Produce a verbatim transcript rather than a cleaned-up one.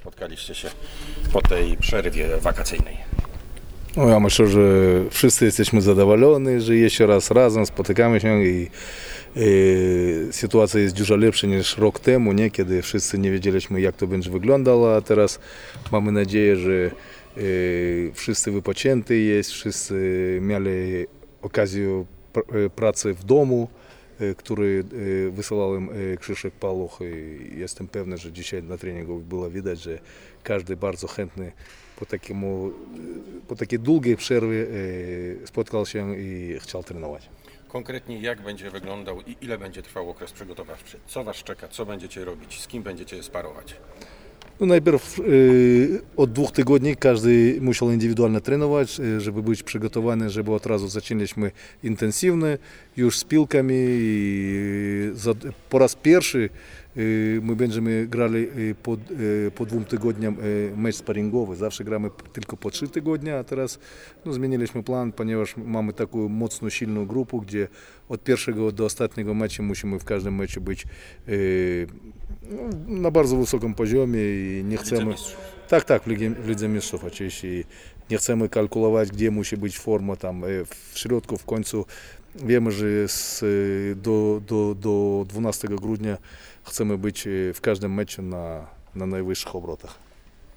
spotkaliście się po tej przerwie wakacyjnej? No, ja myślę, że wszyscy jesteśmy zadowoleni, że jeszcze raz razem spotykamy się i, i sytuacja jest dużo lepsza niż rok temu, nie? Kiedy wszyscy nie wiedzieliśmy, jak to będzie wyglądało, a teraz mamy nadzieję, że e, wszyscy wypoczęci jest, wszyscy mieli okazję pr- pracy w domu, e, który e, wysyłałem e, Krzysztof Paluch i jestem pewny, że dzisiaj na treningu było widać, że każdy bardzo chętny po, takiemu, po takiej długiej przerwie e, spotkał się i chciał trenować. Konkretnie jak będzie wyglądał i ile będzie trwał okres przygotowawczy? Co Was czeka? Co będziecie robić? Z kim będziecie sparować? No najpierw e, od dwóch tygodni każdy musiał indywidualnie trenować, e, żeby być przygotowany, żeby od razu zaczęliśmy intensywnie, już z piłkami i za, po raz pierwszy e, my będziemy grali e, po, e, po dwóm tygodniom e, mecz sparingowy. Zawsze gramy tylko po trzy tygodnie, a teraz no, zmieniliśmy plan, ponieważ mamy taką mocną, silną grupę, gdzie od pierwszego do ostatniego meczu musimy w każdym meczu być e, no, na bardzo wysokim poziomie i nie chcemy... Tak, tak, w Lidze, w Lidze Mistrzów oczywiście. I nie chcemy kalkulować, gdzie musi być forma tam w środku, w końcu. Wiemy, że z, do, do, do dwunastego grudnia chcemy być w każdym meczu na, na najwyższych obrotach.